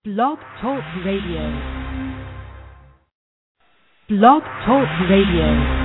Blog Talk Radio. Blog Talk Radio.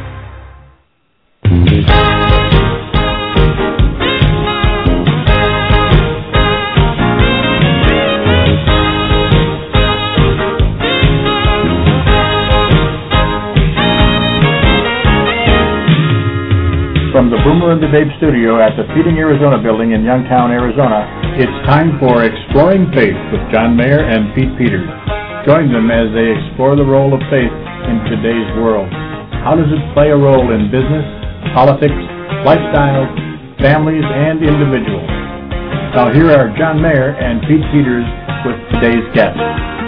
From the Boomer and the Babe studio at the Feeding Arizona building in Youngtown, Arizona, it's time for Exploring Faith with John Mayer and Pete Peters. Join them as they explore the role of faith in today's world. How does it play a role in business, politics, lifestyle, families, and individuals? Now here are John Mayer and Pete Peters with today's guests.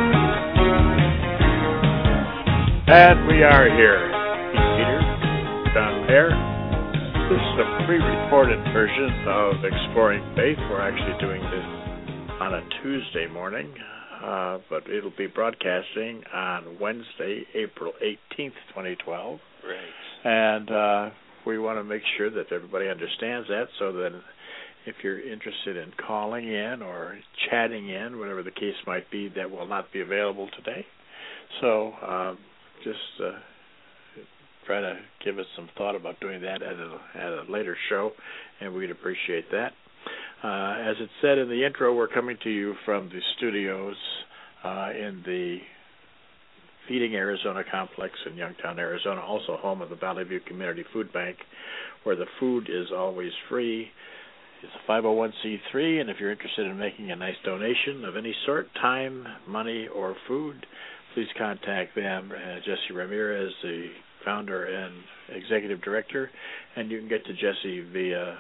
And we are here. Pete Peters, John Mayer. This is a pre-recorded version of Exploring Faith. We're actually doing this on a Tuesday morning, but it'll be broadcasting on Wednesday, April 18th, 2012. Right. And we want to make sure that everybody understands that, so that if you're interested in calling in or chatting in, whatever the case might be, that will not be available today. So just try to give us some thought about doing that at a later show, and we'd appreciate that. As it said in the intro, we're coming to you from the studios in the Feeding Arizona complex in Youngtown, Arizona, also home of the Valley View Community Food Bank, where the food is always free. It's a 501c3, and if you're interested in making a nice donation of any sort, time, money, or food, please contact them. Jesse Ramirez, the founder and executive director, and you can get to Jesse via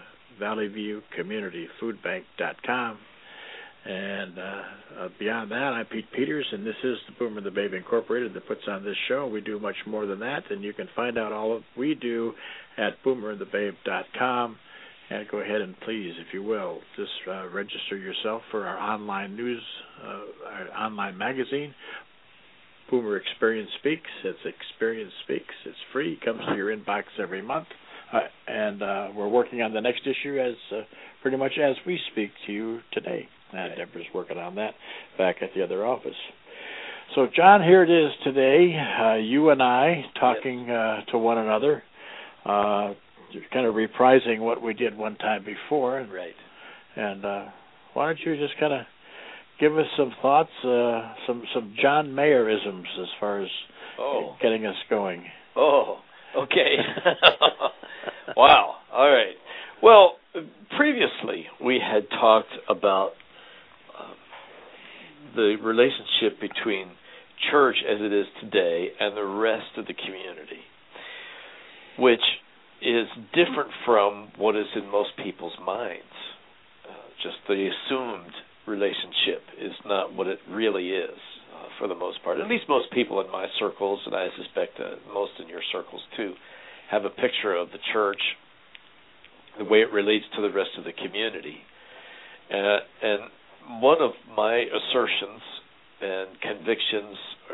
valleyviewcommunityfoodbank.com. And beyond that, I'm Pete Peters, and this is the Boomer and the Babe Incorporated that puts on this show. We do much more than that, and you can find out all of we do at boomerandthebabe.com. And go ahead and please, if you will, just register yourself for our online news, our online magazine, Boomer Experience Speaks. It's Experience Speaks. It's free. It comes to your inbox every month. And we're working on the next issue as pretty much as we speak to you today. And Deborah's working on that back at the other office. So, John, here it is today, you and I talking to one another, kind of reprising what we did one time before. Right. And why don't you just kind of give us some thoughts, some John Mayerisms as far as getting us going. Oh, okay. Wow. All right. Well, previously we had talked about the relationship between church as it is today and the rest of the community, which is different from what is in most people's minds. Just the assumed relationship is not what it really is for the most part. At least most people in my circles, and I suspect most in your circles too, have a picture of the church, the way it relates to the rest of the community. And one of my assertions and convictions,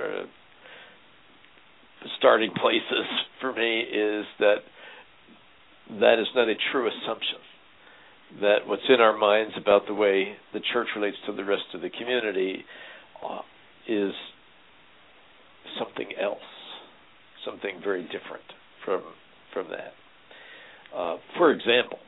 starting places for me, is that is not a true assumption. That what's in our minds about the way the church relates to the rest of the community is something else, something very different from that. For example,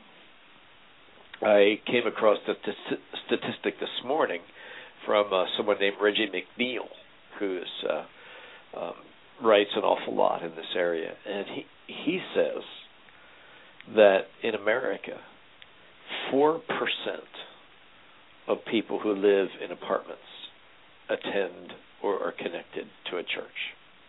I came across a statistic this morning from someone named Reggie McNeil, who writes an awful lot in this area, and he says that in America, 4% of people who live in apartments attend or are connected to a church.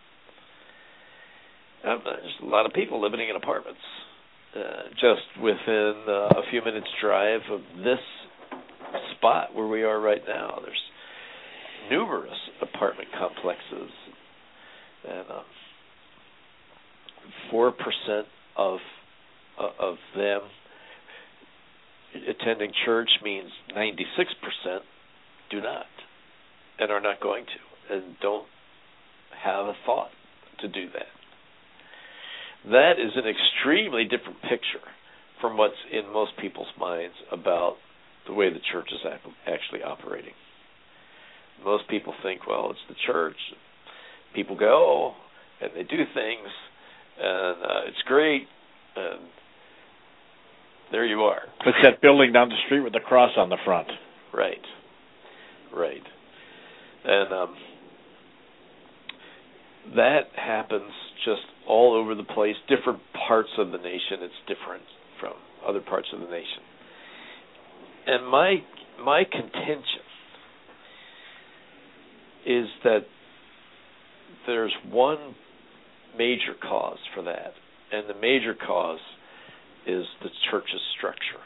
There's a lot of people living in apartments. Just within a few minutes' drive of this spot where we are right now, there's numerous apartment complexes, and 4% of them attending church means 96% do not, and are not going to, and don't have a thought to do that. That is an extremely different picture from what's in most people's minds about the way the church is actually operating. most people think, well, it's the church. People go and they do things, and it's great, and there you are. It's that building down the street with the cross on the front. Right. And that happens just all over the place. Different parts of the nation, it's different from other parts of the nation. And my contention is that there's one major cause for that, and the major cause is the church's structure.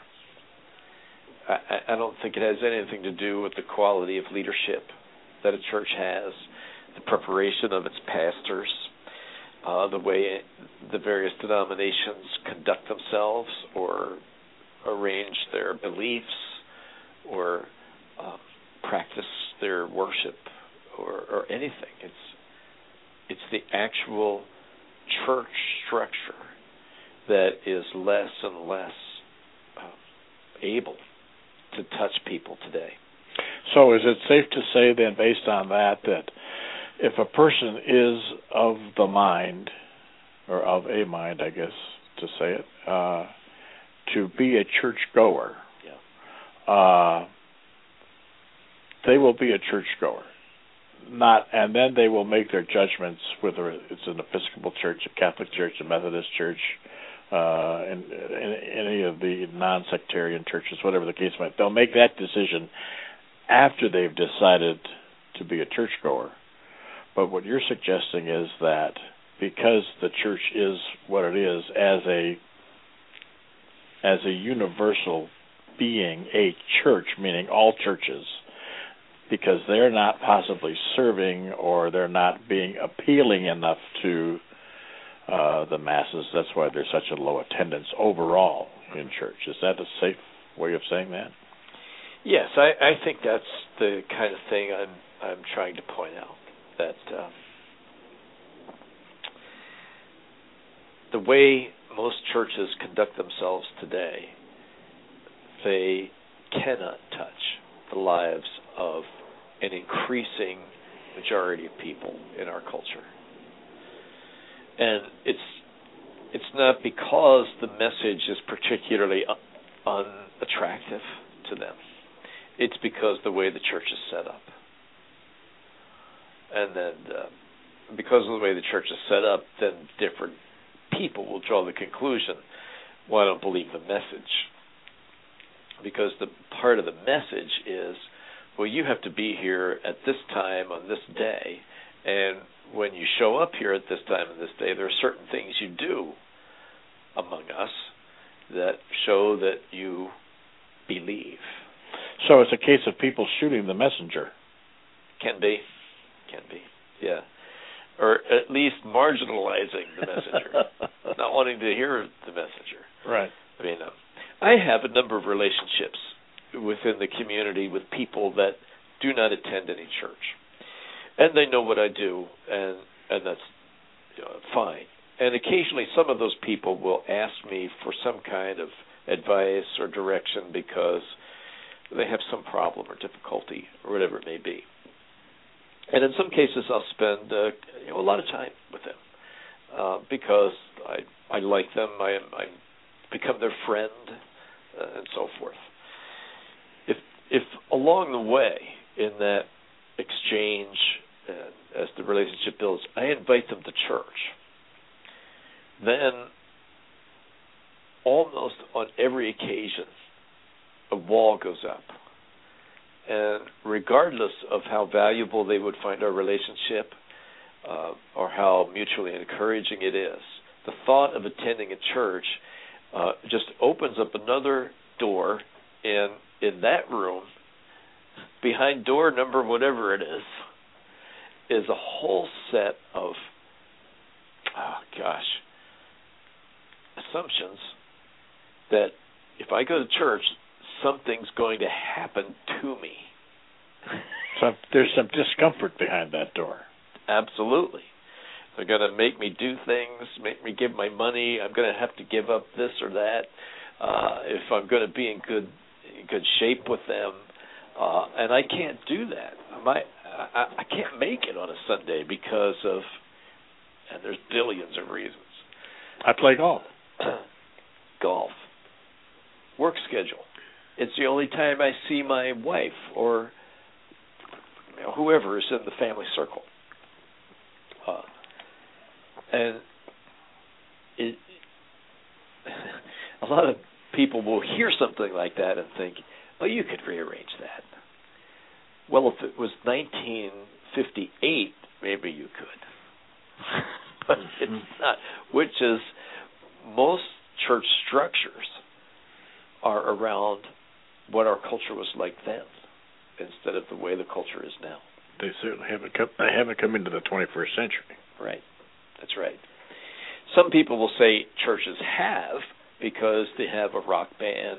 I don't think it has anything to do with the quality of leadership that a church has, the preparation of its pastors, the way the various denominations conduct themselves or arrange their beliefs or practice their worship or anything. It's the actual church structure that is less and less able to touch people today. So is it safe to say then, based on that if a person is of the mind, or of a mind, I guess, to say it, to be a churchgoer, they will be a churchgoer. And then they will make their judgments, whether it's an Episcopal church, a Catholic church, a Methodist church, in any of the non-sectarian churches, whatever the case might be. They'll make that decision after they've decided to be a churchgoer. But what you're suggesting is that because the church is what it is, as a universal being, a church, meaning all churches, because they're not possibly serving or they're not being appealing enough to the masses. That's why there's such a low attendance overall in church. Is that a safe way of saying that? Yes, I think that's the kind of thing I'm trying to point out. That the way most churches conduct themselves today, they cannot touch the lives of an increasing majority of people in our culture. And it's not because the message is particularly unattractive to them. It's because the way the church is set up. And then because of the way the church is set up, then different people will draw the conclusion, well, I don't believe the message. Because the part of the message is, well, you have to be here at this time on this day, and when you show up here at this time on this day, there are certain things you do among us that show that you believe. So it's a case of people shooting the messenger. Can be, yeah. Or at least marginalizing the messenger, not wanting to hear the messenger. Right. I mean, I have a number of relationships within the community with people that do not attend any church. And they know what I do, and that's fine. And occasionally some of those people will ask me for some kind of advice or direction because they have some problem or difficulty or whatever it may be. And in some cases I'll spend a lot of time with them because I like them, I become their friend, and so forth. If along the way in that exchange, as the relationship builds, I invite them to church, then almost on every occasion a wall goes up. And regardless of how valuable they would find our relationship or how mutually encouraging it is, the thought of attending a church just opens up another door, and in that room, behind door number whatever it is a whole set of, assumptions that if I go to church, something's going to happen to me. So there's some discomfort behind that door. Absolutely. They're going to make me do things, make me give my money. I'm going to have to give up this or that if I'm going to be in good shape with them. And I can't do that. I can't make it on a Sunday because of, and there's billions of reasons. I play golf. Golf. Work schedule. It's the only time I see my wife or whoever is in the family circle. And a lot of people will hear something like that and think, oh, you could rearrange that. Well, if it was 1958, maybe you could. But it's not, which is most church structures are around what our culture was like then instead of the way the culture is now. They certainly haven't come into the 21st century. Right. That's right. Some people will say churches have because they have a rock band,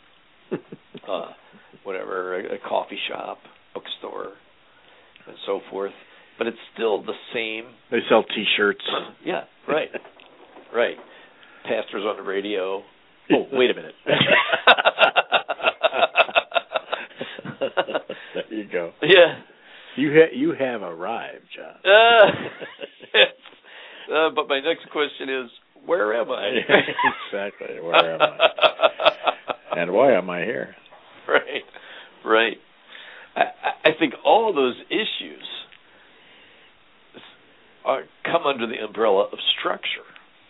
whatever, a coffee shop, bookstore, and so forth. But it's still the same. They sell T-shirts. Yeah, right. Right. Pastors on the radio. Oh, wait a minute. There you go. Yeah. You have arrived, John. But my next question is, where am I? Exactly. Where am I? And why am I here? Right. Right. I think all those issues come under the umbrella of structure,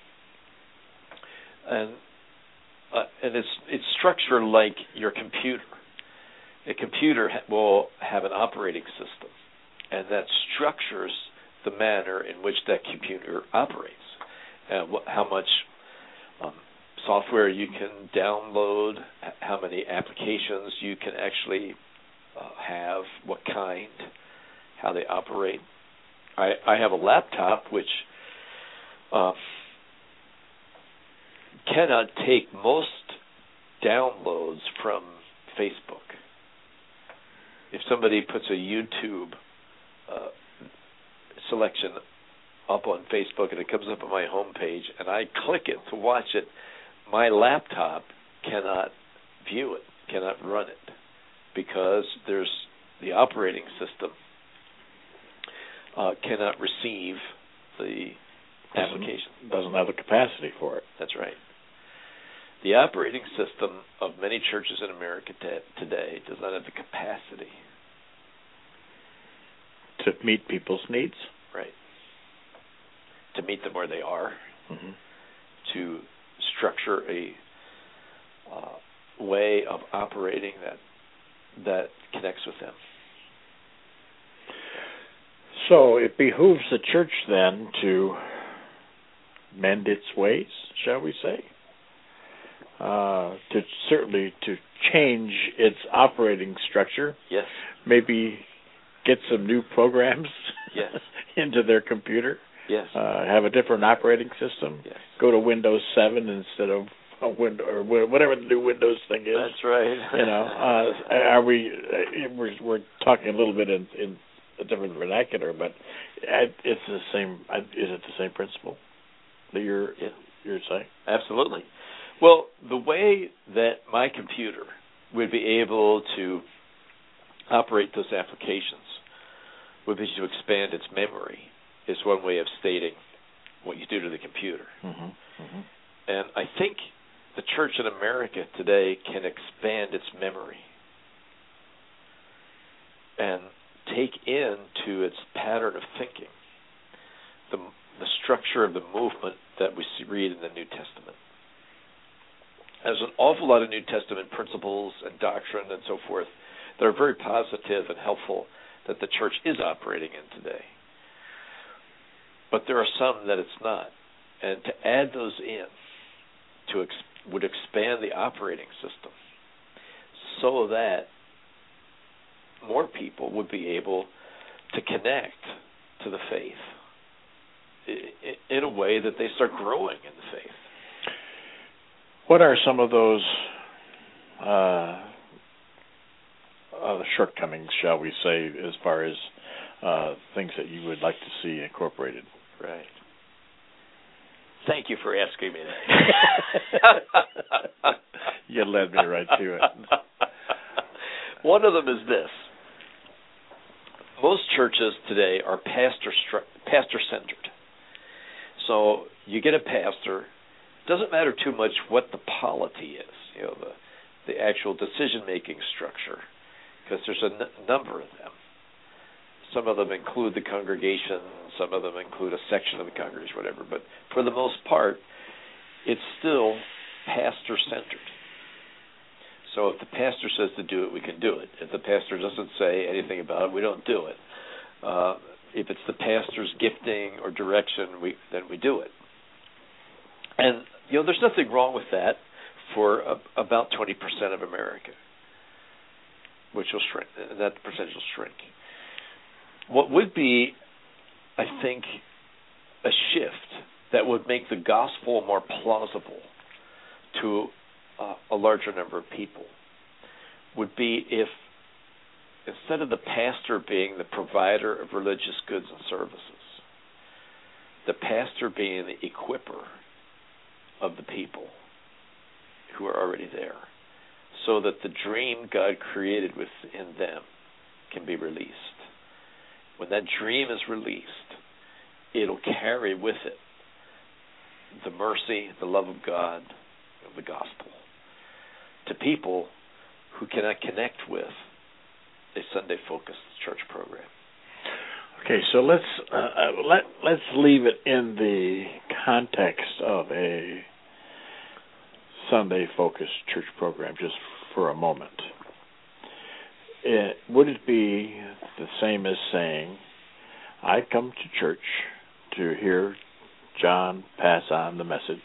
and it's structure like your computer. A computer will have an operating system, and that structures the manner in which that computer operates, and how much software you can download, how many applications you can actually have, what kind, how they operate. I have a laptop which cannot take most downloads from Facebook. If somebody puts a YouTube selection up on Facebook and it comes up on my homepage and I click it to watch it, my laptop cannot view it, cannot run it, because there's the operating system cannot receive the application. Doesn't have the capacity for it. That's right. The operating system of many churches in America today does not have the capacity to meet people's needs. Right. To meet them where they are. Mm-hmm. To structure a way of operating that connects with them. So it behooves the church then to mend its ways, shall we say? To change its operating structure. Yes. Maybe get some new programs. Yes. into their computer. Yes. Have a different operating system. Yes. Go to Windows 7 instead of or whatever the new Windows thing is. That's right. You know, are we? We're talking a little bit in a different vernacular, but it's the same. Is it the same principle that you're saying? Absolutely. Well, the way that my computer would be able to operate those applications would be to expand its memory is one way of stating what you do to the computer. Mm-hmm. Mm-hmm. And I think the church in America today can expand its memory and take into its pattern of thinking the structure of the movement that we read in the New Testament. There's an awful lot of New Testament principles and doctrine and so forth that are very positive and helpful that the church is operating in today. But there are some that it's not. And to add those in would expand the operating system so that more people would be able to connect to the faith in a way that they start growing in the faith. What are some of those shortcomings, shall we say, as far as things that you would like to see incorporated? Right. Thank you for asking me that. You led me right to it. One of them is this. most churches today are pastor-centered. So you get a pastor. It doesn't matter too much what the polity is, the actual decision-making structure, because there's a number of them. Some of them include the congregation, some of them include a section of the congregation, whatever. But for the most part, it's still pastor-centered. So if the pastor says to do it, we can do it. If the pastor doesn't say anything about it, we don't do it. If it's the pastor's gifting or direction, then we do it. And there's nothing wrong with that for about 20% of America, which will shrink. That percentage will shrink. What would be, I think, a shift that would make the gospel more plausible to a larger number of people would be if, instead of the pastor being the provider of religious goods and services, the pastor being the equipper of the people who are already there, so that the dream God created within them can be released. When that dream is released, it'll carry with it the mercy, the love of God, of the gospel, to people who cannot connect with a Sunday-focused church program. Okay, so let's leave it in the context of a Sunday-focused church program just for a moment. Would it be the same as saying, I come to church to hear John pass on the message,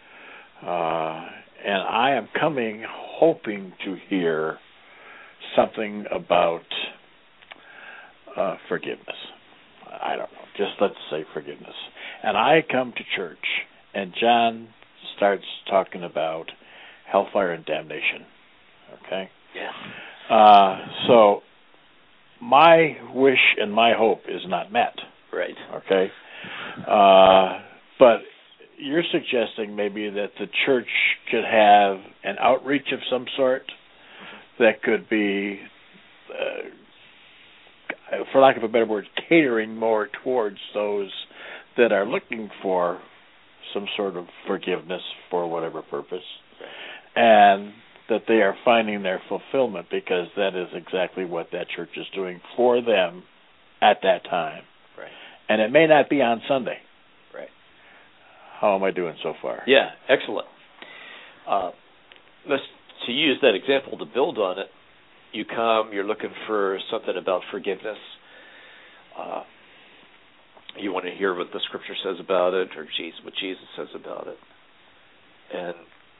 and I am coming hoping to hear something about forgiveness. I don't know, just let's say forgiveness. And I come to church, and John starts talking about hellfire and damnation. Okay? Yes. So my wish and my hope is not met. Right. Okay? But you're suggesting maybe that the church could have an outreach of some sort that could be, for lack of a better word, catering more towards those that are looking for some sort of forgiveness for whatever purpose, and that they are finding their fulfillment because that is exactly what that church is doing for them at that time. Right. And it may not be on Sunday. Right. How am I doing so far? Yeah, excellent. To use that example to build on it, you come, you're looking for something about forgiveness. You want to hear what the Scripture says about it, or what Jesus says about it. And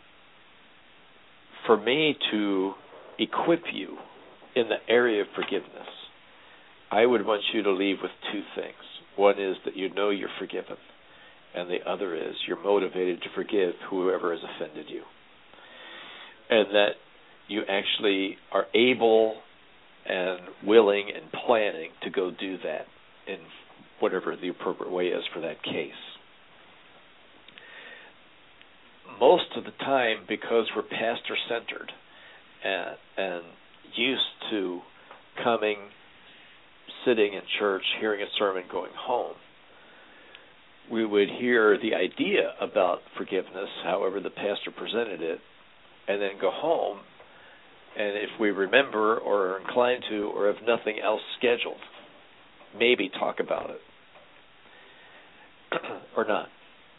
for me to equip you in the area of forgiveness, I would want you to leave with two things. One is that you know you're forgiven, and the other is you're motivated to forgive whoever has offended you. And that you actually are able and willing and planning to go do that in whatever the appropriate way is for that case. Most of the time, because we're pastor-centered and used to coming, sitting in church, hearing a sermon, going home, we would hear the idea about forgiveness, however the pastor presented it, and then go home, and if we remember or are inclined to or have nothing else scheduled, maybe talk about it. Or not.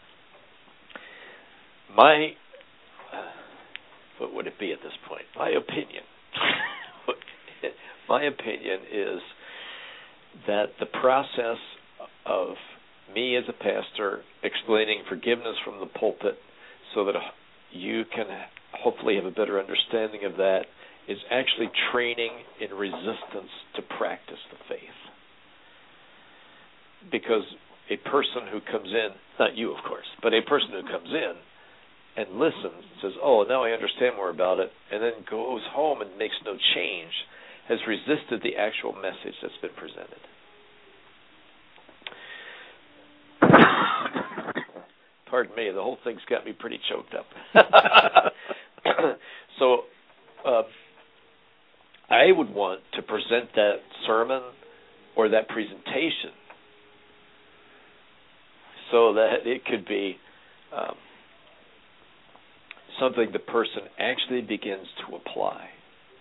What would it be at this point? My opinion is that the process of me as a pastor explaining forgiveness from the pulpit so that you can hopefully have a better understanding of that is actually training in resistance to practice the faith. Because a person who comes in, not you of course, but a person who comes in and listens, says, oh, now I understand more about it, and then goes home and makes no change, has resisted the actual message that's been presented. Pardon me, the whole thing's got me pretty choked up. So I would want to present that sermon or that presentation, so that it could be something the person actually begins to apply.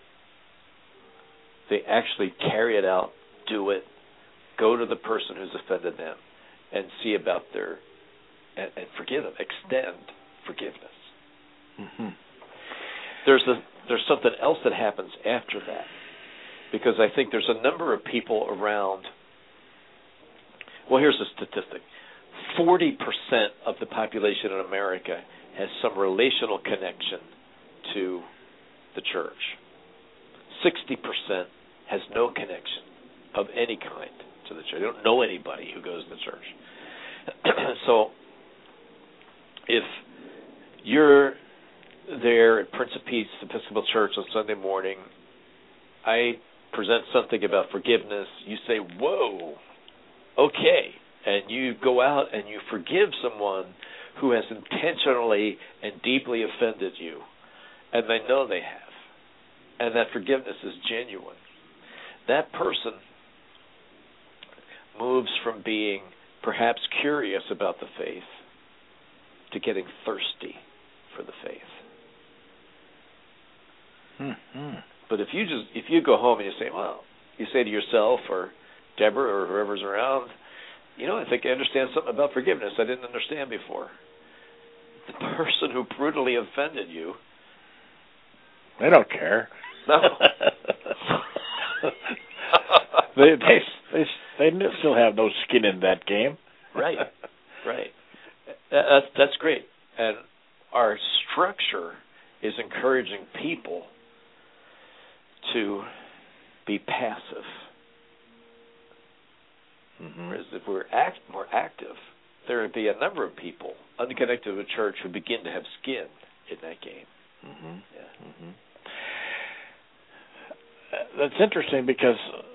They actually carry it out, do it, go to the person who's offended them, and see about and forgive them, extend forgiveness. Mm-hmm. There's something else that happens after that, because I think there's a number of people around. Well, here's a statistic. 40% of the population in America has some relational connection to the church. 60% has no connection of any kind to the church. They don't know anybody who goes to the church. So if you're there at Prince of Peace Episcopal Church on Sunday morning, I present something about forgiveness, you say, whoa, okay, and you go out and you forgive someone who has intentionally and deeply offended you, and they know they have, and that forgiveness is genuine. That person moves from being perhaps curious about the faith to getting thirsty for the faith. Mm-hmm. But if you go home and you say to yourself or Deborah or whoever's around, I think I understand something about forgiveness I didn't understand before. The person who brutally offended you, they don't care. No. They still have no skin in that game. Right. That's great. And our structure is encouraging people to be passive. Mm-hmm. Whereas if we're more active, there would be a number of people unconnected to the church who begin to have skin in that game. Mm-hmm. Yeah. Mm-hmm. That's interesting because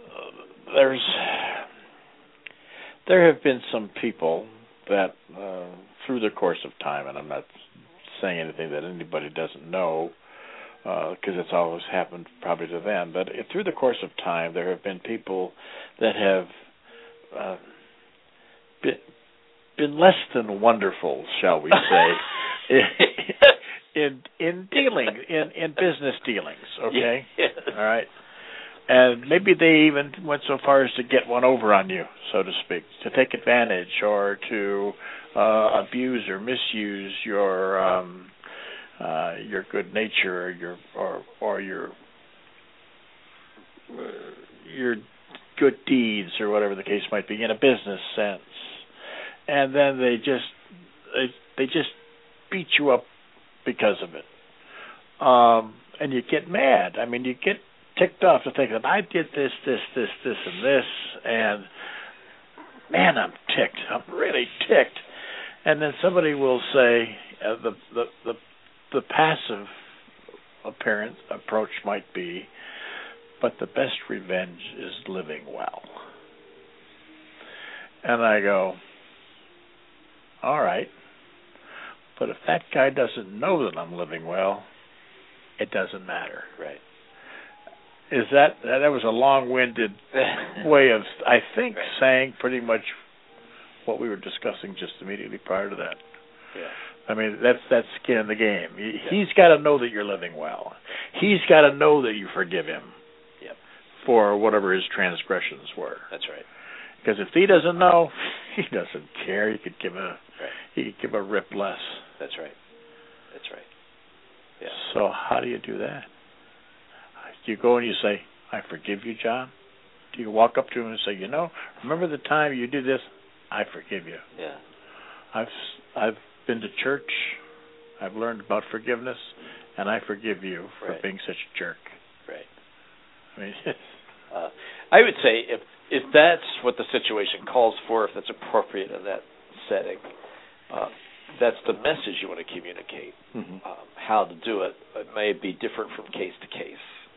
there have been some people that through the course of time, and I'm not saying anything that anybody doesn't know, because it's always happened probably to them, but through the course of time there have been people that have been less than wonderful, shall we say, in dealing in business dealings. Okay, yes. All right, and maybe they even went so far as to get one over on you, so to speak, to take advantage or to abuse or misuse your good nature or your good deeds or whatever the case might be in a business sense, and then they just beat you up because of it, and you get mad. I mean, you get ticked off to think that I did this, and this, and man, I'm ticked. I'm really ticked. And then somebody will say the passive approach might be, but the best revenge is living well. And I go, all right, but if that guy doesn't know that I'm living well, it doesn't matter. Right. That was a long-winded way of, I think, saying pretty much what we were discussing just immediately prior to that. Yeah. I mean, that's skin in the game. He's got to know that you're living well. He's got to know that you forgive him for whatever his transgressions were. That's right. Because if he doesn't know, he doesn't care. He could give a rip less. That's right. Yeah. So how do you do that? Do you go and you say, I forgive you, John? Do you walk up to him and say, remember the time you did this? I forgive you. Yeah. I've been to church. I've learned about forgiveness, and I forgive you for being such a jerk. Right. I mean, I would say if that's what the situation calls for, if that's appropriate in that setting, that's the message you want to communicate. Mm-hmm. How to do it may be different from case to case.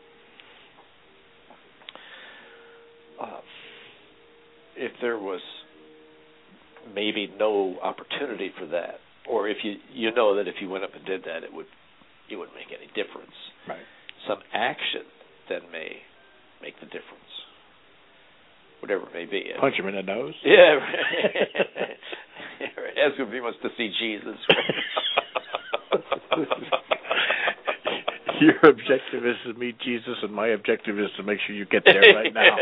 If there was maybe no opportunity for that, or if you know that if you went up and did that, it wouldn't make any difference. Right. Some action then may make the difference. whatever it may be. Punch him in the nose? Yeah. Ask him if he wants to see Jesus. Your objective is to meet Jesus, and my objective is to make sure you get there right now.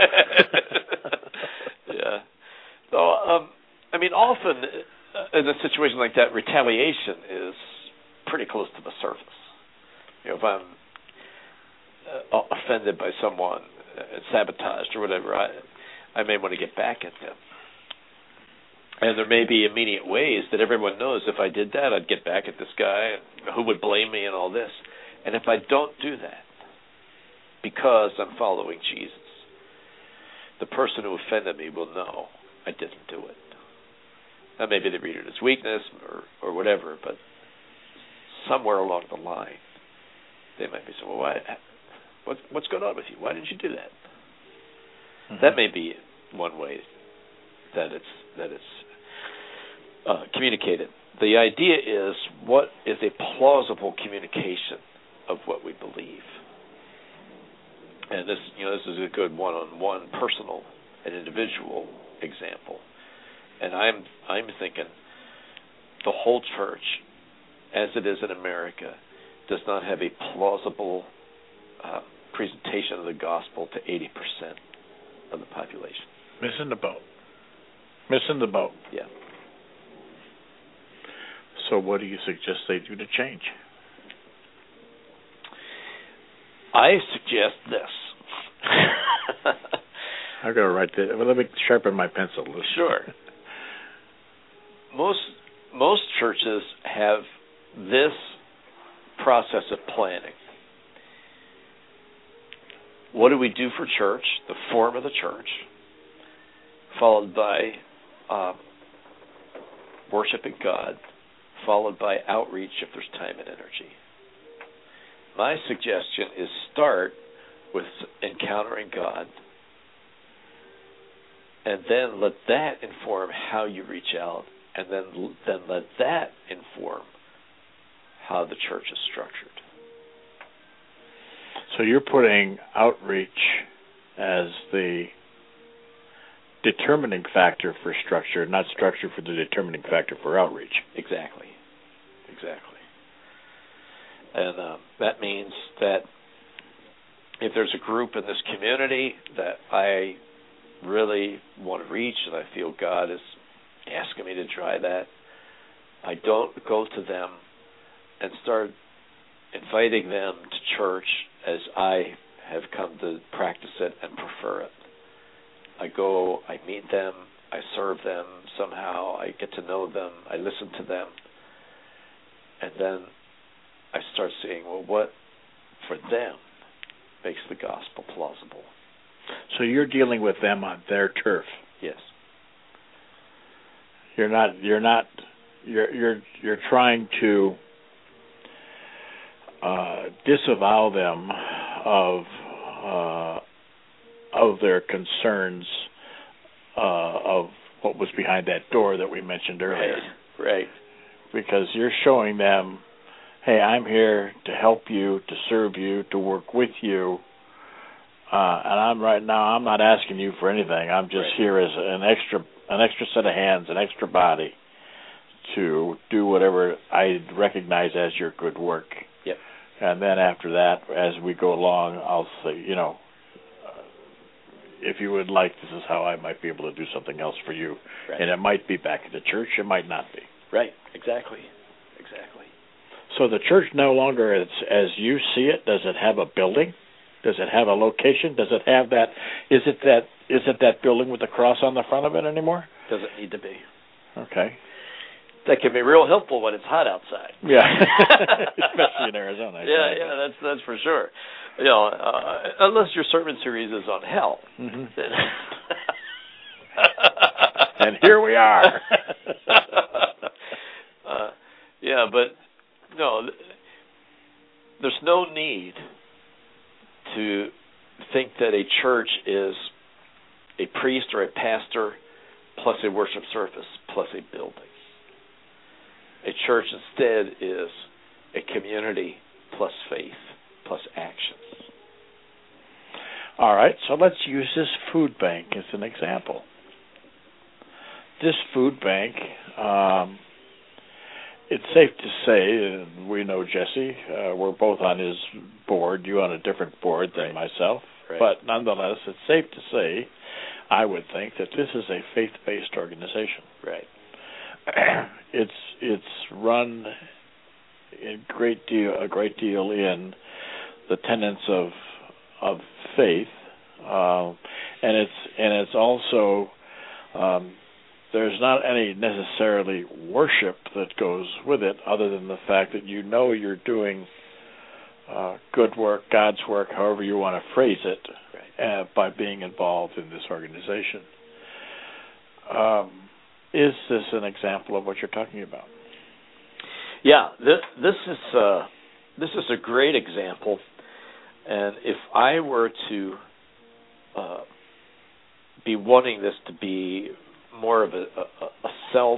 Yeah. So, I mean, often in a situation like that, retaliation is pretty close to the surface. You know, if I'm offended by someone, sabotaged or whatever, I may want to get back at them. And there may be immediate ways that everyone knows if I did that, I'd get back at this guy, and who would blame me and all this. And if I don't do that, because I'm following Jesus, the person who offended me will know I didn't do it. Now, maybe they read it as weakness or whatever, but somewhere along the line, they might be saying, well, what's going on with you? Why didn't you do that? Mm-hmm. That may be one way that it's communicated. The idea is, what is a plausible communication of what we believe? And this is a good one-on-one, personal and individual example. And I'm thinking the whole church, as it is in America, does not have a plausible presentation of the gospel to 80% of the population. Missing the boat. Missing the boat. Yeah. So what do you suggest they do to change? I suggest this. I'm going to write this. Well, let me sharpen my pencil. Sure. Most churches have this process of planning. What do we do for church? The form of the church, followed by worshiping God, followed by outreach if there's time and energy. My suggestion is start with encountering God, and then let that inform how you reach out, and then let that inform how the church is structured. So you're putting outreach as the determining factor for structure, not structure for the determining factor for outreach. Exactly. And that means that if there's a group in this community that I really want to reach and I feel God is asking me to try that, I don't go to them and start inviting them to church as I have come to practice it and prefer it. I go, I meet them, I serve them somehow, I get to know them, I listen to them, and then I start seeing, well, what for them makes the gospel plausible. So you're dealing with them on their turf. Yes. You're trying to disavow them of their concerns of what was behind that door that we mentioned earlier. Right. Because you're showing them, hey, I'm here to help you, to serve you, to work with you, and I'm not asking you for anything. I'm just here as an extra set of hands, an extra body to do whatever I recognize as your good work. Yep. And then after that, as we go along, I'll say, if you would like, this is how I might be able to do something else for you. Right. And it might be back at the church, it might not be. Right, exactly. So the church no longer, as you see it, does it have a building? Does it have a location? Does it have that? Is it that building with the cross on the front of it anymore? Doesn't need to be. Okay. That can be real helpful when it's hot outside. Yeah, especially in Arizona. Yeah, that's for sure. Unless your sermon series is on hell. Mm-hmm. And here we are. But no, there's no need to think that a church is a priest or a pastor plus a worship service plus a building. A church instead is a community plus faith plus actions. All right, so let's use this food bank as an example. This food bank, it's safe to say, and we know Jesse, we're both on his board, you on a different board than myself, but nonetheless, it's safe to say, I would think, that this is a faith-based organization. Right. It's run a great deal in the tenets of faith, and it's also there's not any necessarily worship that goes with it, other than the fact that you know you're doing good work, God's work, however you want to phrase it, by being involved in this organization. Is this an example of what you're talking about? Yeah, this is a great example, and if I were to be wanting this to be more of a self,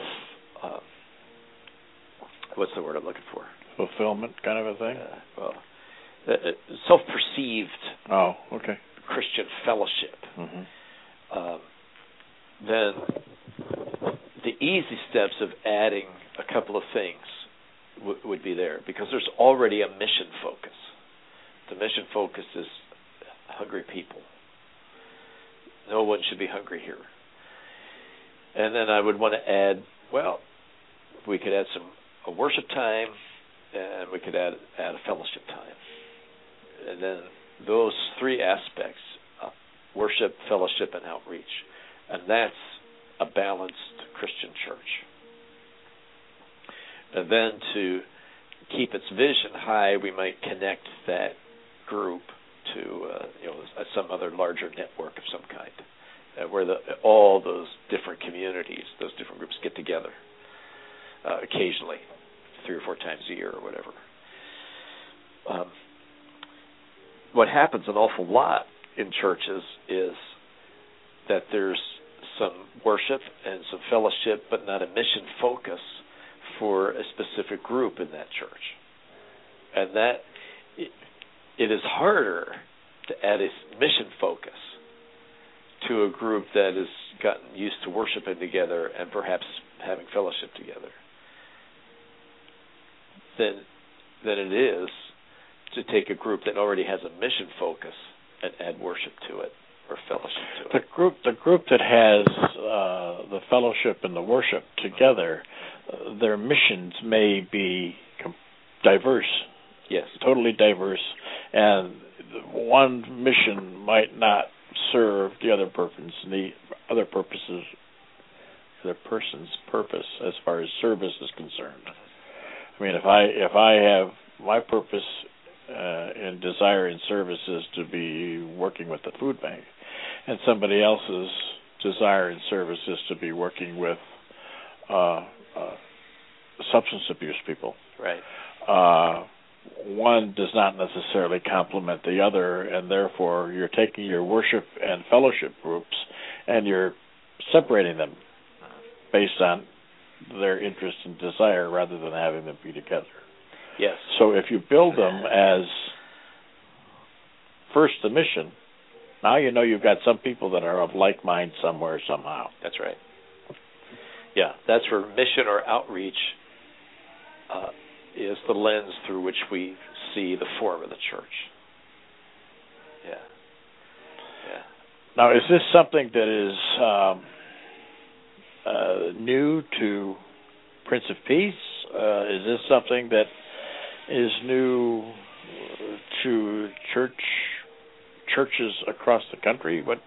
what's the word I'm looking for? Fulfillment kind of a thing? Self-perceived Christian fellowship. Mm-hmm. Then the easy steps of adding a couple of things would be there, because there's already a mission focus. The mission focus is hungry people. No one should be hungry here. And then I would want to add, we could add a worship time, and we could add a fellowship time. And then those three aspects, worship, fellowship, and outreach. And that's a balanced Christian church. And then to keep its vision high, we might connect that group to some other larger network of some kind, where all those different communities, those different groups get together occasionally, 3 or 4 times a year or whatever. What happens an awful lot in churches is that there's some worship and some fellowship, but not a mission focus for a specific group in that church. And that it is harder to add a mission focus to a group that has gotten used to worshiping together and perhaps having fellowship together than it is to take a group that already has a mission focus and add worship to it or fellowship to it. The group that has the fellowship and the worship together, their missions may be diverse. Yes. Totally diverse. And one mission might not serve the other person's purpose as far as service is concerned. I mean, if I have my purpose and desire in service is to be working with the food bank, and somebody else's desire in service is to be working with substance abuse people. Right. One does not necessarily complement the other, and therefore you're taking your worship and fellowship groups and you're separating them based on their interest and desire rather than having them be together. Yes. So if you build them as first the mission, now you know you've got some people that are of like mind somewhere, somehow. That's right. Yeah, that's where mission or outreach is the lens through which we see the form of the church. Yeah. Now, is this something that is new to Prince of Peace? Is this something that is new to churches across the country? What?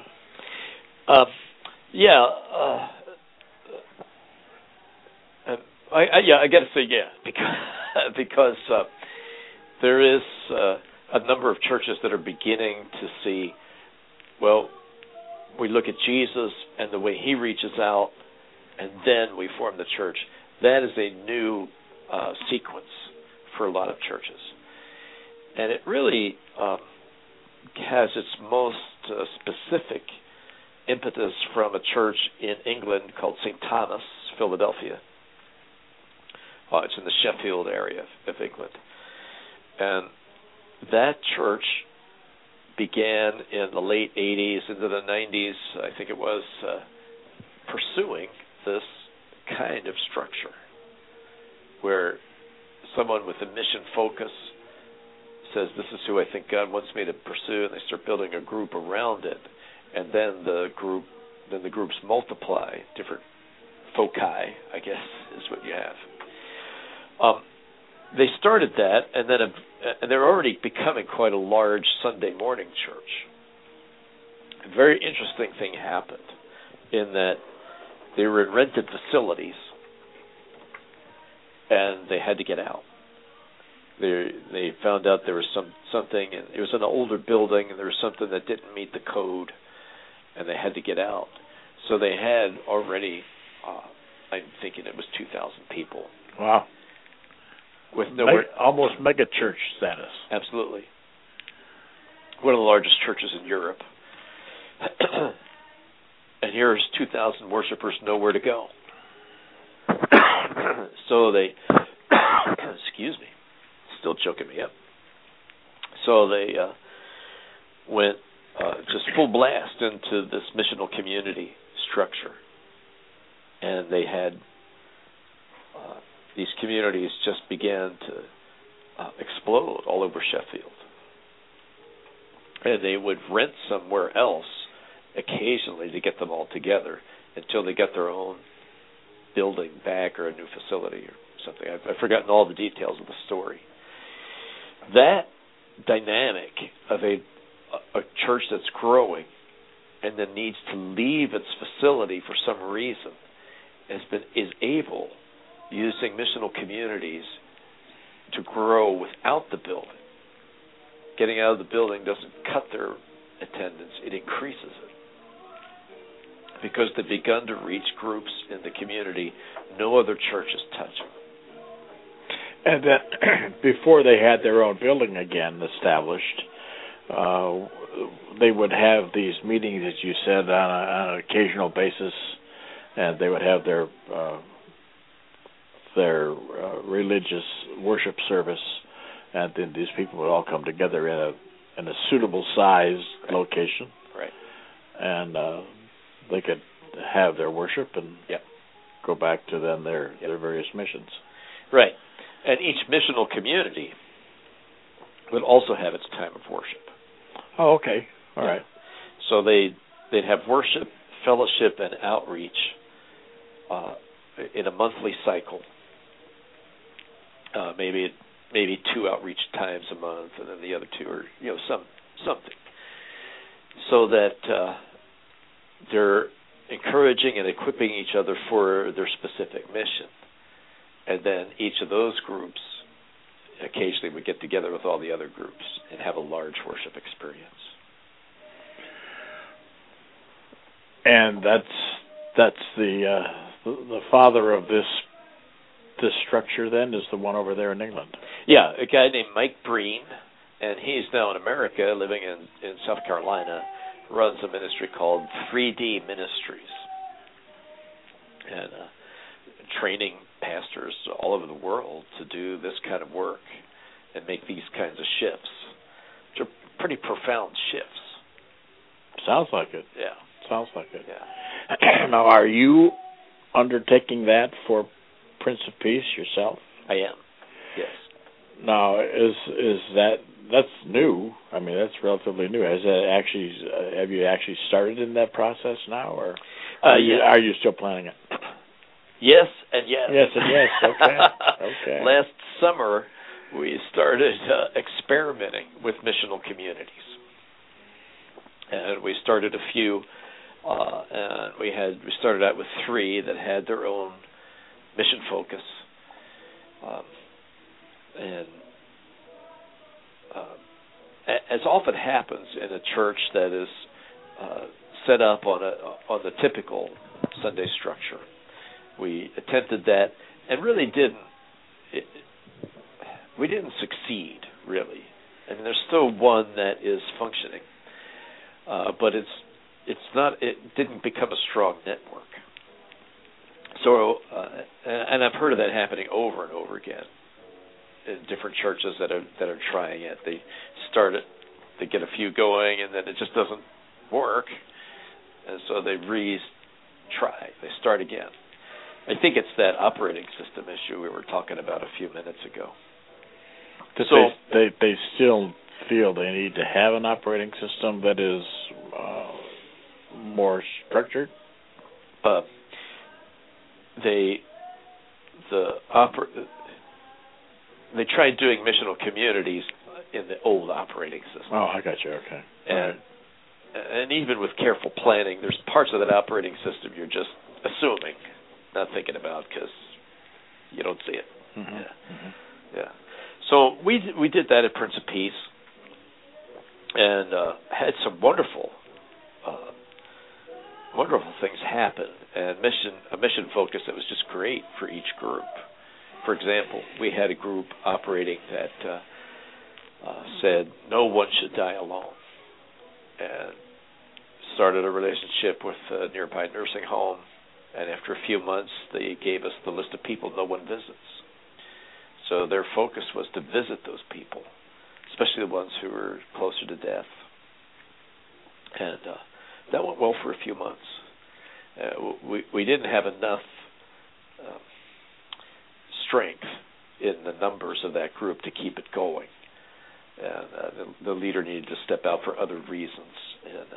I got to say because there is a number of churches that are beginning to see. Well, we look at Jesus and the way he reaches out, and then we form the church. That is a new sequence for a lot of churches, and it really has its most specific impetus from a church in England called St. Thomas, Philadelphia. It's in the Sheffield area of England. And that church began in the late 80s into the 90s, I think it was, pursuing this kind of structure where someone with a mission focus says, this is who I think God wants me to pursue, and they start building a group around it, and then the groups multiply, different foci, I guess, is what you have. They started that, and then and they're already becoming quite a large Sunday morning church. A very interesting thing happened in that they were in rented facilities, and they had to get out. They found out there was something, and it was an older building, and there was something that didn't meet the code, and they had to get out. So they had already, I'm thinking it was 2,000 people. Wow. With nowhere, almost mega church status. Absolutely. One of the largest churches in Europe. And here's 2,000 worshipers, nowhere to go. So they, excuse me, still choking me up. So they went just full blast into this missional community structure. And they had these communities just began to explode all over Sheffield. And they would rent somewhere else occasionally to get them all together until they got their own building back or a new facility or something. I've forgotten all the details of the story. That dynamic of a church that's growing and then needs to leave its facility for some reason is able, using missional communities, to grow without the building. Getting out of the building doesn't cut their attendance, it increases it. Because they've begun to reach groups in the community no other church is touching. And then before they had their own building again established, they would have these meetings, as you said, on an occasional basis, and they would have their religious worship service, and then these people would all come together in a suitable sized location, right? And they could have their worship and yep. go back to then their various missions, right? And each missional community would also have its time of worship. Oh, okay, all right. So they'd have worship, fellowship, and outreach in a monthly cycle. Maybe 2 outreach times a month, and then the other 2 are something. So that they're encouraging and equipping each other for their specific mission, and then each of those groups occasionally would get together with all the other groups and have a large worship experience. And that's the father of this structure then is the one over there in England. Yeah, a guy named Mike Breen, and he's now in America, living in South Carolina, runs a ministry called 3D Ministries, and training pastors all over the world to do this kind of work and make these kinds of shifts, which are pretty profound shifts. Sounds like it. Yeah. Sounds like it. Yeah. Now, are you undertaking that for Prince of Peace yourself? I am. Yes. Now, is that's new? I mean, that's relatively new. Has that actually? Have you actually started in that process now, or are you still planning it? Yes and yes. Yes and yes. Okay. Okay. Last summer, we started experimenting with missional communities, and we started a few. And we started out with 3 that had their own mission focus, and as often happens in a church that is set up on the typical Sunday structure, we attempted that and really we didn't succeed really. I mean, there's still one that is functioning, but it didn't become a strong network. So, and I've heard of that happening over and over again in different churches that are trying it. They start it they get a few going, and then it just doesn't work, and so they retry. They start again. I think it's that operating system issue we were talking about a few minutes ago. So they still feel they need to have an operating system that is more structured. They tried doing missional communities in the old operating system. Oh, I got you. Okay. And even with careful planning, there's parts of that operating system you're just assuming, not thinking about because you don't see it. Mm-hmm. Yeah. Mm-hmm. Yeah. So we did that at Prince of Peace, and had some wonderful things happen, and a mission focus that was just great for each group. For example, we had a group operating that said no one should die alone, and started a relationship with a nearby nursing home, and after a few months they gave us the list of people no one visits. So their focus was to visit those people, especially the ones who were closer to death. And that went well for a few months. We didn't have enough strength in the numbers of that group to keep it going. And the leader needed to step out for other reasons. And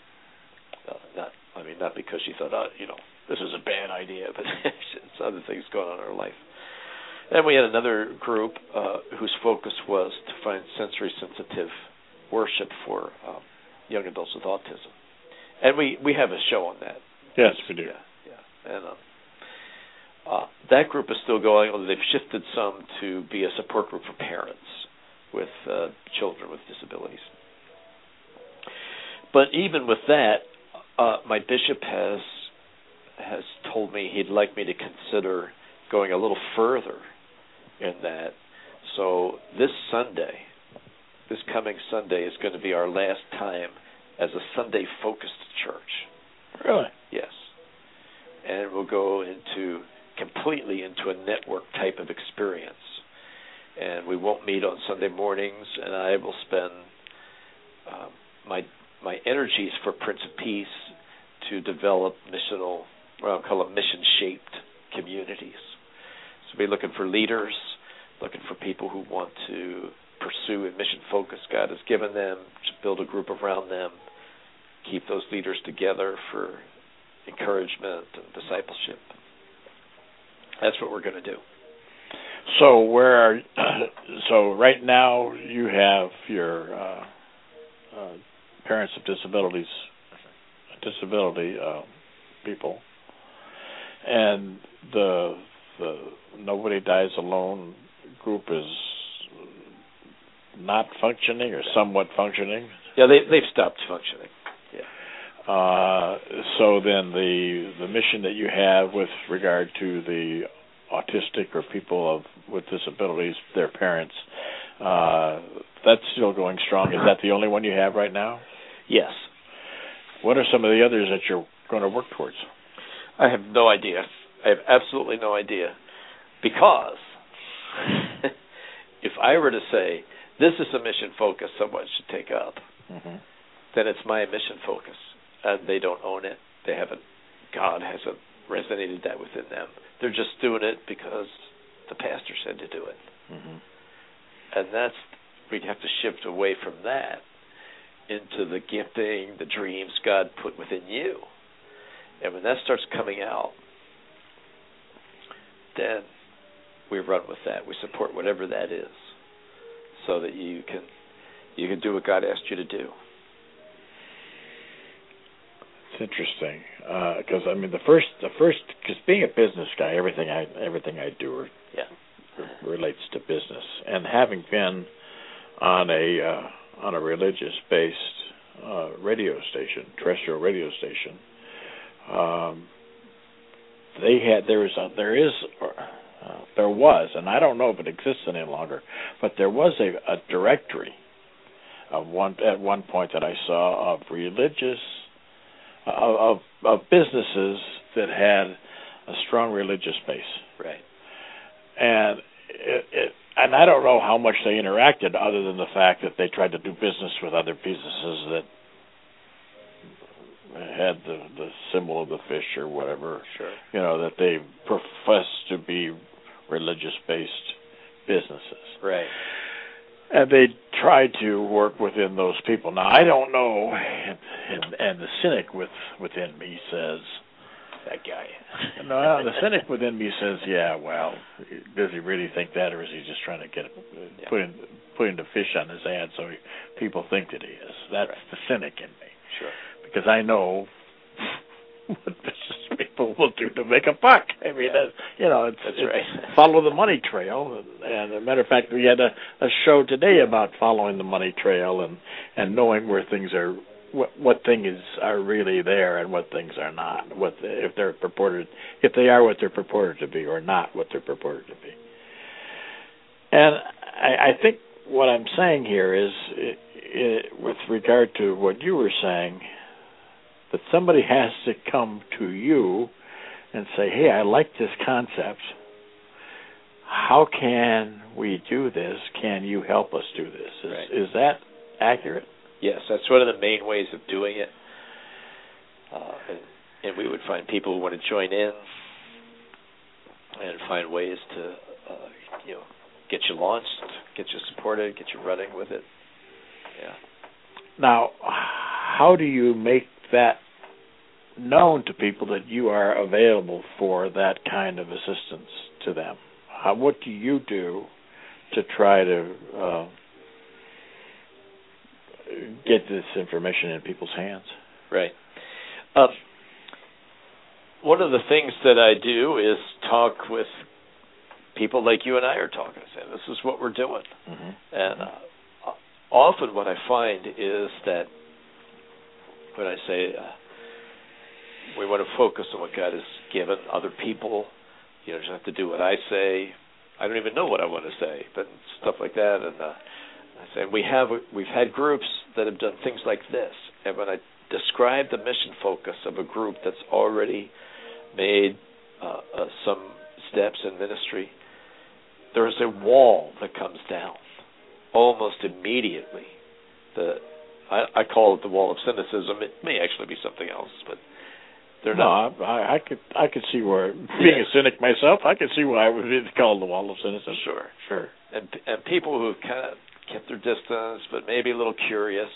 not because she thought, this is a bad idea, but it's other things going on in her life. And we had another group whose focus was to find sensory-sensitive worship for young adults with autism. And we have a show on that. Yes, we do. Yeah. And that group is still going, although they've shifted some to be a support group for parents with children with disabilities. But even with that, my bishop has told me he'd like me to consider going a little further in that. So this coming Sunday is going to be our last time as a Sunday-focused church. Really? Yes. And we'll go completely into a network type of experience. And we won't meet on Sunday mornings, and I will spend my energies for Prince of Peace to develop I'll call them mission-shaped communities. So we're looking for leaders, looking for people who want to pursue a mission focus God has given them, to build a group around them, keep those leaders together for encouragement and discipleship. That's what we're going to do. So right now you have your parents of disability people, and the Nobody Dies Alone group is not functioning or somewhat functioning. Yeah, they've stopped functioning. Yeah. So then the mission that you have with regard to the autistic or people with disabilities, their parents, that's still going strong. Is that the only one you have right now? Yes. What are some of the others that you're going to work towards? I have no idea. I have absolutely no idea. Because if I were to say, this is a mission focus someone should take up, mm-hmm. then it's my mission focus. And they don't own it. God hasn't resonated that within them. They're just doing it because the pastor said to do it. Mm-hmm. And we'd have to shift away from that into the gifting, the dreams God put within you. And when that starts coming out, then we run with that. We support whatever that is, so that you can do what God asked you to do. It's interesting because the first because being a business guy, everything I do relates to business, and having been on a religious-based radio station, terrestrial radio station, there was, and I don't know if it exists any longer, but there was a directory at one point that I saw of religious of businesses that had a strong religious base. Right. And and I don't know how much they interacted, other than the fact that they tried to do business with other businesses that had the symbol of the fish or whatever. Sure. You know, that they profess to be religious-based businesses. Right. And they tried to work within those people. Now, I don't know, and the cynic within me says, that guy. No, the cynic within me says, yeah, well, does he really think that, or is he just trying to get putting the fish on his ad so people think that he is? That's right. The cynic in me. Sure. Because I know what business people will do to make a buck. I mean, that's right. Follow the money trail. And as a matter of fact, we had a show today about following the money trail and knowing where things are. What things are really there and what things are not. If they are what they're purported to be, or not what they're purported to be. And I think what I'm saying here is, with regard to what you were saying, that somebody has to come to you and say, "Hey, I like this concept. How can we do this? Can you help us do this?" Is that accurate? Yes, that's one of the main ways of doing it. And we would find people who want to join in and find ways to, get you launched, get you supported, get you running with it. Yeah. Now, how do you make that known to people that you are available for that kind of assistance to them? What do you do to try to get this information in people's hands? Right. One of the things that I do is talk with people like you and I are talking. Say, this is what we're doing. Mm-hmm. And often what I find is that when I say we want to focus on what God has given other people, you don't have to do what I say. I don't even know what I want to say, but stuff like that. And I say we've had groups that have done things like this, and when I describe the mission focus of a group that's already made some steps in ministry, there is a wall that comes down almost immediately. I call it the wall of cynicism. It may actually be something else, but they're not. I could see where, being a cynic myself, I could see why it would be called the wall of cynicism. Sure. And people who kind of kept their distance, but maybe a little curious,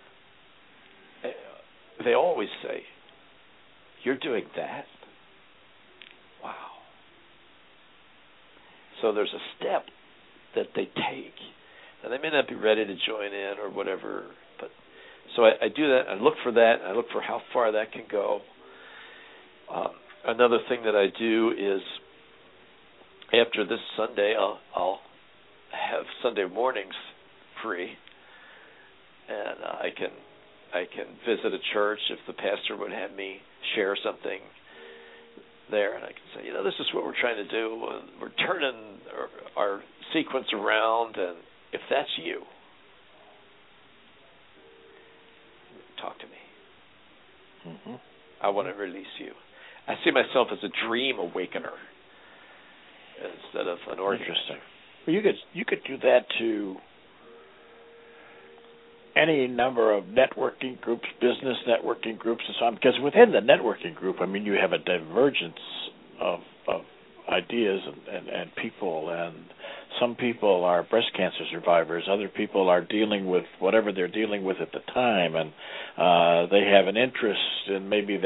they always say, "You're doing that? Wow." So there's a step that they take, and they may not be ready to join in or whatever, but so I do that. I look for that. I look for how far that can go. Another thing that I do is, after this Sunday, I'll have Sunday mornings free, and I can visit a church if the pastor would have me share something there, and I can say, this is what we're trying to do. We're turning our sequence around, and if that's you, talk to me. Mm-hmm. I want to release you. I see myself as a dream awakener instead of an organizer. Interesting. Well, you could do that to any number of networking groups, business networking groups, and so on. Because within the networking group, I mean, you have a divergence of ideas and people, and some people are breast cancer survivors, other people are dealing with whatever they're dealing with at the time, and they have an interest in maybe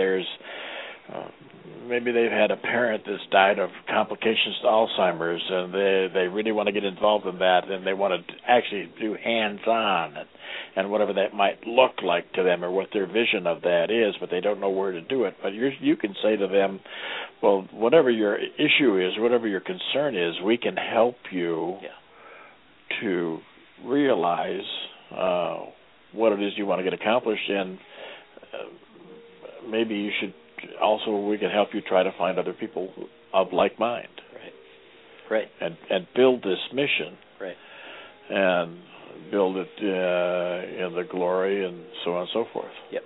they've had a parent that's died of complications to Alzheimer's, and they really want to get involved in that, and they want to actually do hands-on and whatever that might look like to them or what their vision of that is, but they don't know where to do it. But you can say to them, well, whatever your issue is, whatever your concern is, we can help you to realize what it is you want to get accomplished, and maybe you should also, we can help you try to find other people of like mind. Right. And build this mission. Right. And build it in the glory and so on and so forth. Yep.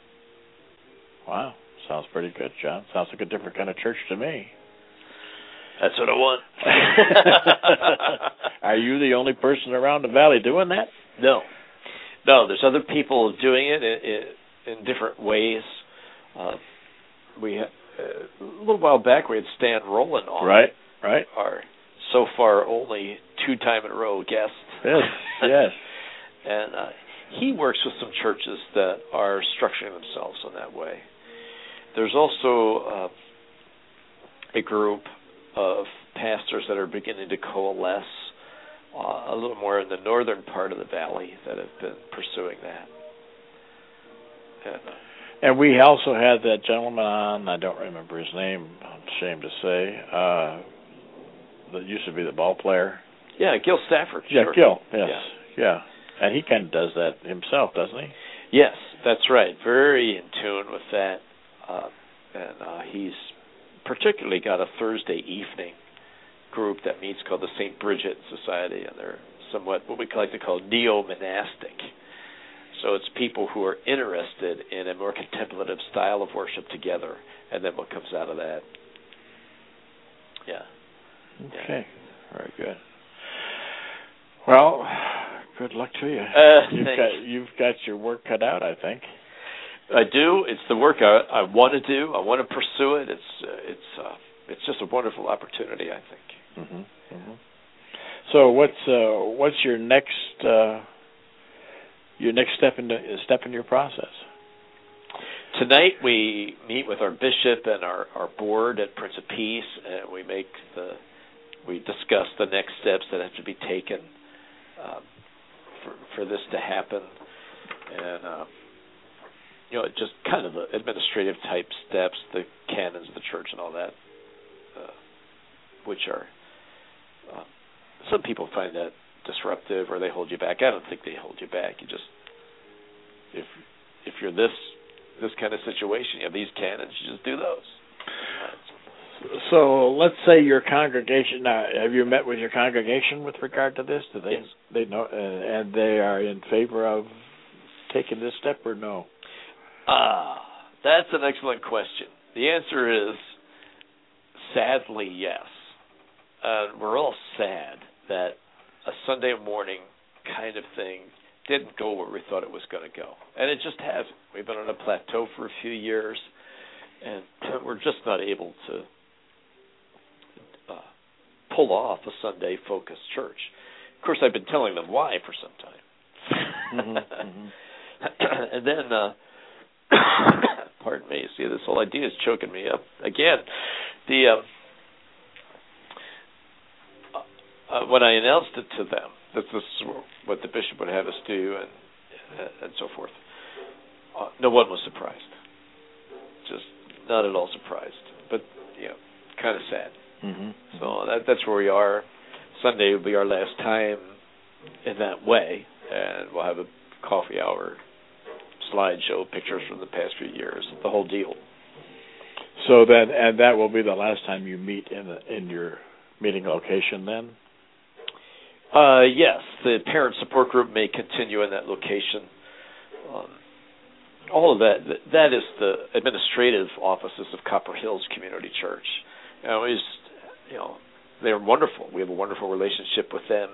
Wow. Sounds pretty good, John. Sounds like a different kind of church to me. That's what I want. Are you the only person around the valley doing that? No, there's other people doing it in different ways. We a little while back we had Stan Rowland on. Right. Our so far only 2-time-in-a-row guest. Yes. And he works with some churches that are structuring themselves in that way. There's also a group of pastors that are beginning to coalesce a little more in the northern part of the valley that have been pursuing that. And we also had that gentleman on, I don't remember his name, I'm ashamed to say, that used to be the ball player. Yeah, Gil Stafford. Yeah, sure. Gil, yes. Yeah. And he kind of does that himself, doesn't he? Yes, that's right. Very in tune with that. And he's particularly got a Thursday evening group that meets called the St. Bridget Society, and they're somewhat what we like to call neo-monastic. So it's people who are interested in a more contemplative style of worship together, and then what comes out of that. Yeah. Okay. Very good. Well, good luck to you. You've got your work cut out, I think. I do. It's the work I want to do. I want to pursue it. It's just a wonderful opportunity, I think. Mm-hmm. Mm-hmm. So what's your next step in your process? Tonight we meet with our bishop and our board at Prince of Peace, and we discuss the next steps that have to be taken for this to happen, and just kind of the administrative type steps, the canons of the church and all that, which are some people find that disruptive or they hold you back. I don't think they hold you back. You just if you're this kind of situation, you have these canons, you just do those. So let's say your congregation. Now, have you met with your congregation with regard to this? Do they? Yes. They know, and they are in favor of taking this step, or no? That's an excellent question. The answer is sadly yes. We're all sad that a Sunday morning kind of thing didn't go where we thought it was going to go, and it just hasn't. We've been on a plateau for a few years, and we're just not able to pull off a Sunday-focused church. Of course, I've been telling them why for some time. Mm-hmm. And then, pardon me, see, this whole idea is choking me up again. When I announced it to them, that this is what the bishop would have us do, and so forth, no one was surprised. Just not at all surprised, but kind of sad. Mm-hmm. So that's where we are. Sunday will be our last time in that way, and we'll have a coffee hour, slideshow, pictures from the past few years, the whole deal. So then, and that will be the last time you meet in your meeting location then? Yes, the parent support group may continue in that location. All of that is the administrative offices of Copper Hills Community Church. They're wonderful. We have a wonderful relationship with them.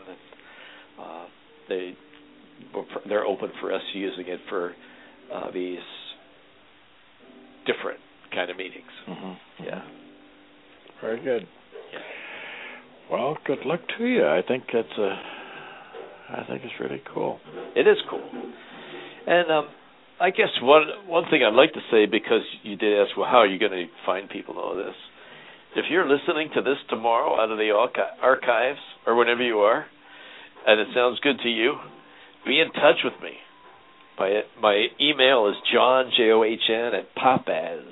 They're open for us using it for these different kind of meetings. Mm-hmm. Yeah. Very good. Yeah. Well, good luck to you. I think it's really cool. It is cool. And I guess one thing I'd like to say, because you did ask, well, how are you going to find people and all this? If you're listening to this tomorrow out of the archives or whenever you are, and it sounds good to you, be in touch with me. My email is John, John, at popaz,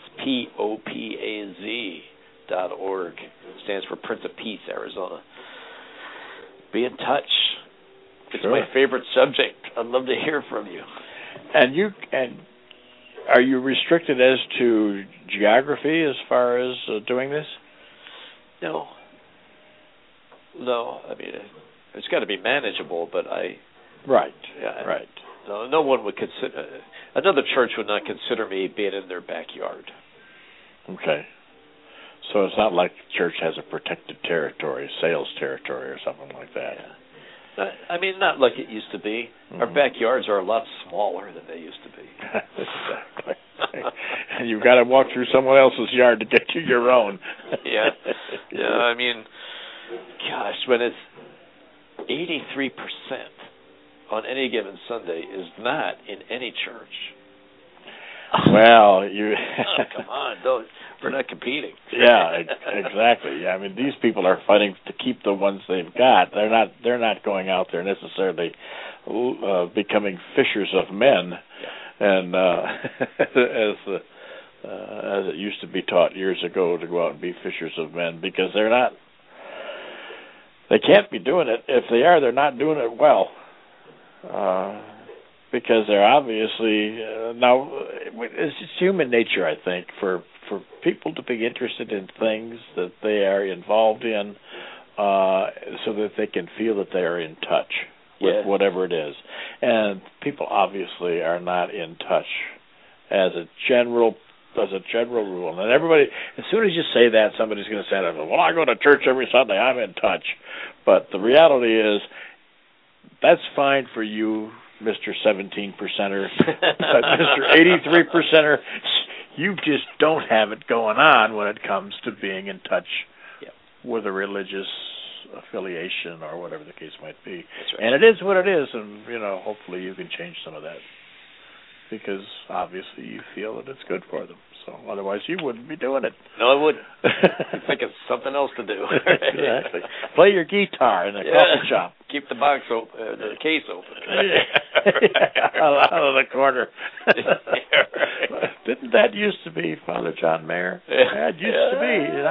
popaz.org. Stands for Prince of Peace, Arizona. Be in touch. It's my favorite subject. I'd love to hear from you. And are you restricted as to geography as far as doing this? No. I mean, it's got to be manageable, but Right. Yeah. Right. No one would consider. Another church would not consider me being in their backyard. Okay. So it's not like church has a protected territory, sales territory or something like that. Yeah. I mean, not like it used to be. Our backyards are a lot smaller than they used to be. Exactly. And you've got to walk through someone else's yard to get to your own. Yeah. Yeah, I mean, gosh, when it's 83% on any given Sunday is not in any church. Well, you... come on, we're not competing. Yeah, exactly. Yeah, I mean, these people are fighting to keep the ones they've got. They're not going out there necessarily becoming fishers of men, and as it used to be taught years ago to go out and be fishers of men, because they're not. They can't be doing it. If they are, they're not doing it well. Because they're obviously now it's just human nature, I think, for people to be interested in things that they are involved in, so that they can feel that they are in touch with whatever it is. And people obviously are not in touch as a general rule. And everybody, as soon as you say that, somebody's going to say, "Well, I go to church every Sunday. I'm in touch." But the reality is, that's fine for you, Mr. 17%er, but Mr. 83%er, you just don't have it going on when it comes to being in touch with a religious affiliation or whatever the case might be. That's right. And it is what it is, and hopefully you can change some of that, because obviously you feel that it's good for them. So otherwise you wouldn't be doing it. No, I wouldn't. I think it's something else to do. Exactly. Play your guitar in a coffee shop. Keep the box open, the case open. Out of the corner. Didn't that used to be Father John Mayer? That used to be. And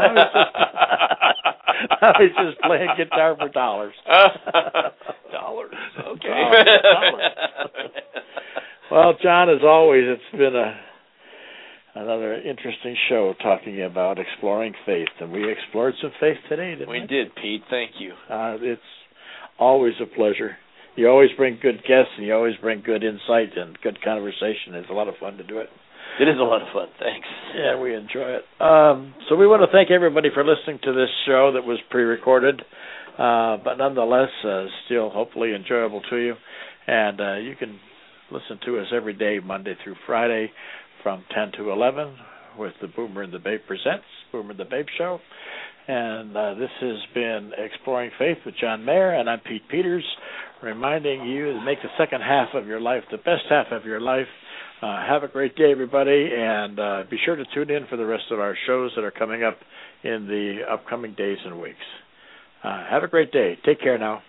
I was just playing guitar for dollars. Dollars. Okay. Dollars. Well, John, as always, it's been another interesting show talking about exploring faith, and we explored some faith today, didn't we? We did, Pete. Thank you. It's always a pleasure. You always bring good guests, and you always bring good insight and good conversation. It's a lot of fun to do it. It is a lot of fun. Thanks. Yeah, we enjoy it. So we want to thank everybody for listening to this show that was pre-recorded, but nonetheless, still hopefully enjoyable to you. And you can listen to us every day, Monday through Friday, from 10 to 11, with the Boomer and the Babe Presents, Boomer and the Babe Show. And this has been Exploring Faith with John Mayer, and I'm Pete Peters, reminding you to make the second half of your life the best half of your life. Have a great day, everybody, and be sure to tune in for the rest of our shows that are coming up in the upcoming days and weeks. Have a great day. Take care now.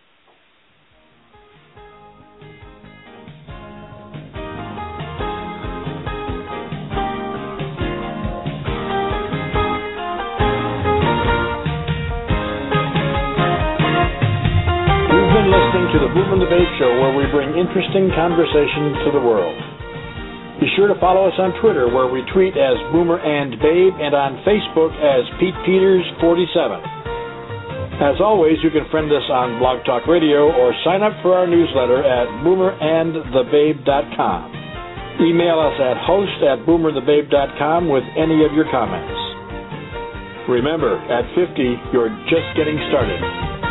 Listening to the Boomer and the Babe Show, where we bring interesting conversation to the world. Be sure to follow us on Twitter, where we tweet as Boomer and Babe, and on Facebook as Pete Peters 47. As always, you can friend us on Blog Talk Radio or sign up for our newsletter at boomerandthebabe.com. Email us at host@boomerandthebabe.com with any of your comments. Remember, at 50, you're just getting started.